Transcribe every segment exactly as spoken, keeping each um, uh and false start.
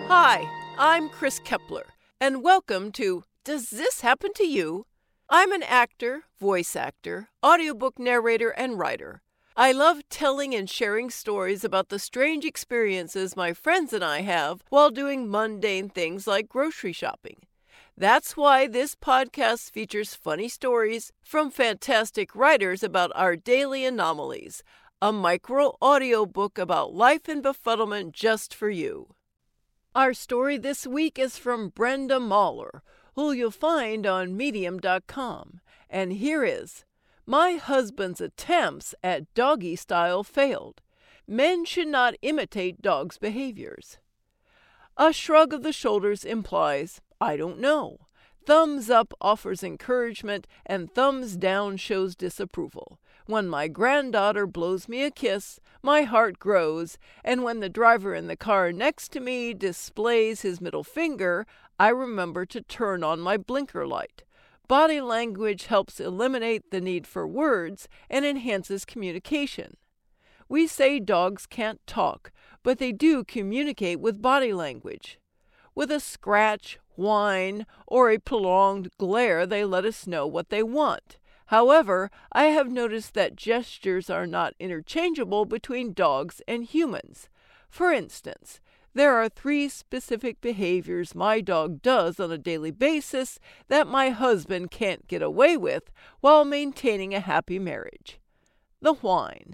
Hi, I'm Chris Kepler, and welcome to Does This Happen to You? I'm an actor, voice actor, audiobook narrator, and writer. I love telling and sharing stories about the strange experiences my friends and I have while doing mundane things like grocery shopping. That's why this podcast features funny stories from fantastic writers about our daily anomalies, a micro audiobook about life and befuddlement just for you. Our story this week is from Brenda Mahler, who you'll find on medium dot com. And here is My Husband's Attempts at Doggy Style Failed. Men should not imitate dogs' behaviors. A shrug of the shoulders implies, I don't know. Thumbs up offers encouragement, and thumbs down shows disapproval. When my granddaughter blows me a kiss, my heart grows, and when the driver in the car next to me displays his middle finger, I remember to turn on my blinker light. Body language helps eliminate the need for words and enhances communication. We say dogs can't talk, but they do communicate with body language. With a scratch, whine, or a prolonged glare, they let us know what they want. However, I have noticed that gestures are not interchangeable between dogs and humans. For instance, there are three specific behaviors my dog does on a daily basis that my husband can't get away with while maintaining a happy marriage. The whine.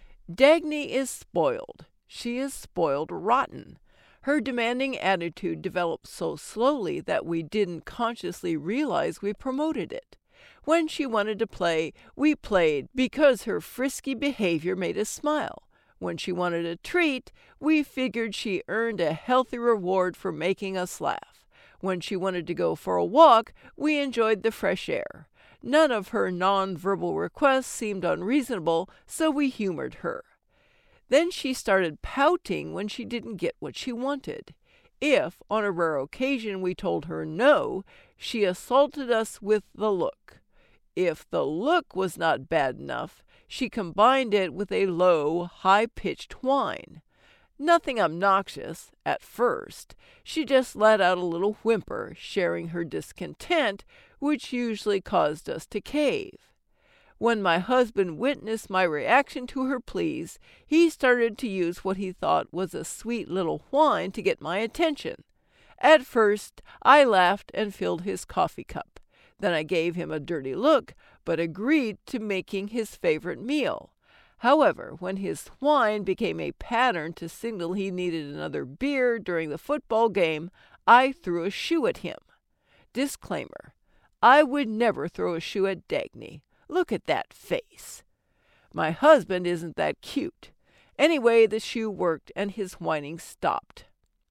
Dagny is spoiled. She is spoiled rotten. Her demanding attitude developed so slowly that we didn't consciously realize we promoted it. When she wanted to play, we played because her frisky behavior made us smile. When she wanted a treat, we figured she earned a healthy reward for making us laugh. When she wanted to go for a walk, we enjoyed the fresh air. None of her non-verbal requests seemed unreasonable, so we humored her. Then she started pouting when she didn't get what she wanted. If, on a rare occasion, we told her no, she assaulted us with the look. If the look was not bad enough, she combined it with a low, high-pitched whine. Nothing obnoxious, at first. She just let out a little whimper, sharing her discontent, which usually caused us to cave. When my husband witnessed my reaction to her pleas, he started to use what he thought was a sweet little whine to get my attention. At first, I laughed and filled his coffee cup. Then I gave him a dirty look, but agreed to making his favorite meal. However, when his whine became a pattern to signal he needed another beer during the football game, I threw a shoe at him. Disclaimer: I would never throw a shoe at Dagny. Look at that face. My husband isn't that cute. Anyway, the shoe worked and his whining stopped.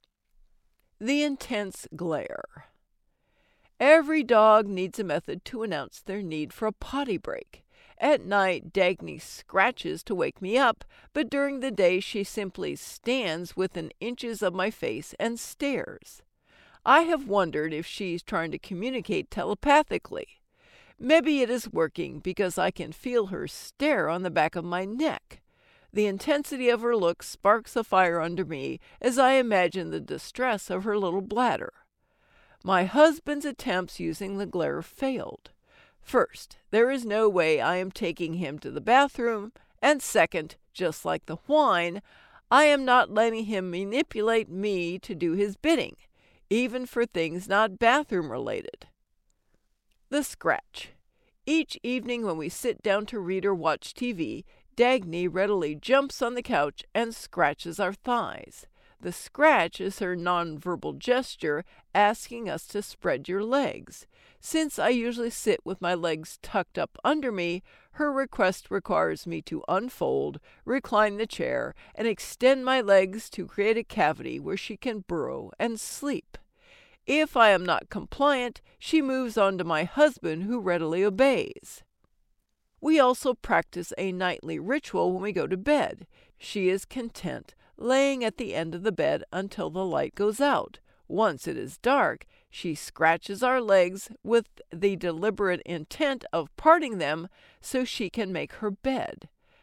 The intense glare. Every dog needs a method to announce their need for a potty break. At night, Dagny scratches to wake me up, but during the day she simply stands within inches of my face and stares. I have wondered if she's trying to communicate telepathically. Maybe it is working because I can feel her stare on the back of my neck. The intensity of her look sparks a fire under me as I imagine the distress of her little bladder. My husband's attempts using the glare failed. First, there is no way I am taking him to the bathroom, and second, just like the whine, I am not letting him manipulate me to do his bidding, even for things not bathroom related. The scratch. Each evening when we sit down to read or watch T V, Dagny readily jumps on the couch and scratches our thighs. The scratch is her nonverbal gesture asking us to spread your legs. Since I usually sit with my legs tucked up under me, her request requires me to unfold, recline the chair, and extend my legs to create a cavity where she can burrow and sleep. If I am not compliant, she moves on to my husband, who readily obeys. We also practice a nightly ritual when we go to bed. She is content, laying at the end of the bed until the light goes out. Once it is dark, she scratches our legs with the deliberate intent of parting them so she can make her bed.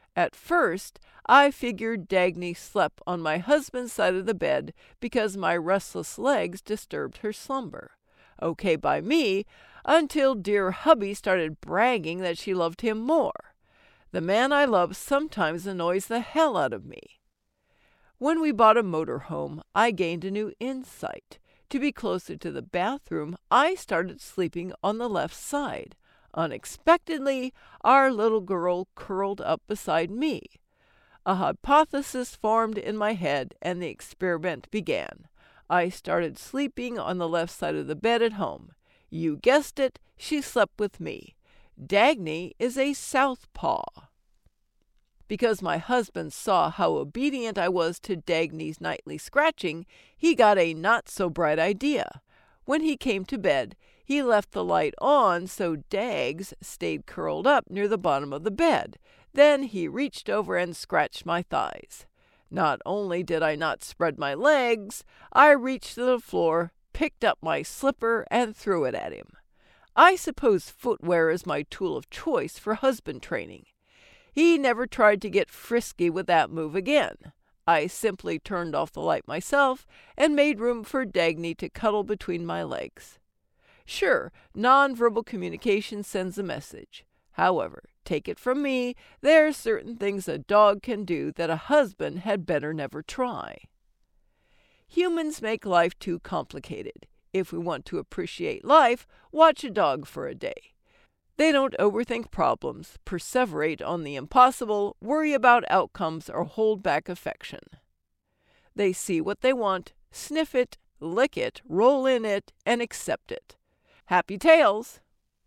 At first, I figured Dagny slept on my husband's side of the bed because my restless legs disturbed her slumber. Okay by me, until dear hubby started bragging that she loved him more. The man I love sometimes annoys the hell out of me. When we bought a motorhome, I gained a new insight. To be closer to the bathroom, I started sleeping on the left side. Unexpectedly, our little girl curled up beside me. A hypothesis formed in my head, and the experiment began. I started sleeping on the left side of the bed at home. You guessed it, she slept with me. Dagny is a southpaw. Because my husband saw how obedient I was to Dagny's nightly scratching, he got a not-so-bright idea. When he came to bed, he left the light on so Dags stayed curled up near the bottom of the bed. Then he reached over and scratched my thighs. Not only did I not spread my legs, I reached to the floor, picked up my slipper, and threw it at him. I suppose footwear is my tool of choice for husband training. He never tried to get frisky with that move again. I simply turned off the light myself and made room for Dagny to cuddle between my legs. Sure, nonverbal communication sends a message. However, take it from me, there are certain things a dog can do that a husband had better never try. Humans make life too complicated. If we want to appreciate life, watch a dog for a day. They don't overthink problems, perseverate on the impossible, worry about outcomes, or hold back affection. They see what they want, sniff it, lick it, roll in it, and accept it. Happy tales!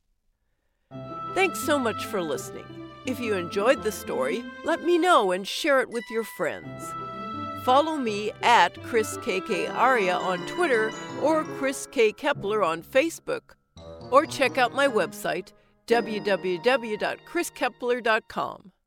Thanks so much for listening. If you enjoyed the story, let me know and share it with your friends. Follow me at Chris K K Aria on Twitter or Chris K. Kepler on Facebook, or check out my website, w w w dot chris kepler dot com.